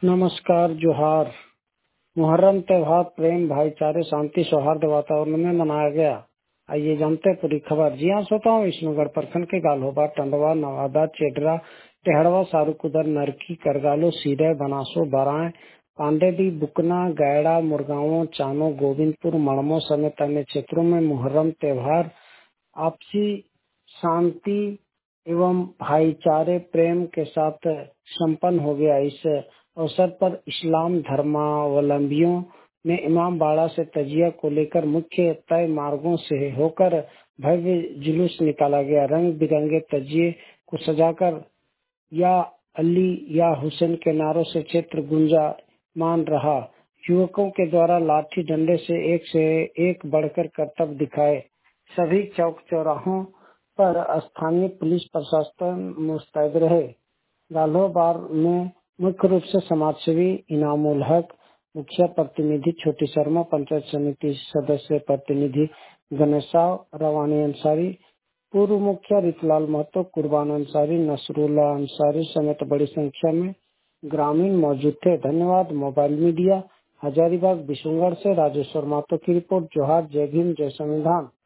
नमस्कार, जोहार। मुहर्रम त्योहार प्रेम, भाईचारे, शांति, सौहार्द वातावरण में मनाया गया। आइए जानते हैं पूरी खबर। जी हाँ, श्रोताओं, विष्णुगढ़ प्रखंड के गाल्होबा, टंडवा, नवादा, चेडरा, टेहड़वा, सारूकुदर, नरकी, करगालो, सीरे, बनासो, बराय, पांडेदी, बुकना, गैड़ा, मुरगांव, चानो, गोविंदपुर, मड़मो समेत अन्य क्षेत्रों में मुहर्रम त्योहार आपसी शांति एवं भाईचारे प्रेम के साथ संपन्न हो गया। इस अवसर पर इस्लाम धर्मावलंबियों ने इमामबाड़ा से तजिया को लेकर मुख्य तय मार्गों से होकर भव्य जुलूस निकाला गया। रंग बिरंगे तजिए को सजाकर या अली या हुसैन के नारों से क्षेत्र गुंजायमान रहा। युवकों के द्वारा लाठी डंडे से एक बढ़कर करतब दिखाए। सभी चौक चौराहों पर स्थानीय पुलिस प्रशासन मुस्तैद रहे। गाल्होबार में मुख्य रूप से समाजसेवी इनामुल हक, मुखिया प्रतिनिधि छोटी शर्मा, पंचायत समिति सदस्य प्रतिनिधि गणेशाव, रवानी अंसारी, पूर्व मुखिया रितलाल महतो, कुर्बान अंसारी, नसरुल्ला अंसारी समेत बड़ी संख्या में ग्रामीण मौजूद थे। धन्यवाद। मोबाइल मीडिया, हजारीबाग, विष्णुगढ़ से राजेश्वर महतो की रिपोर्ट। जोहार, जय भीम, जय संविधान।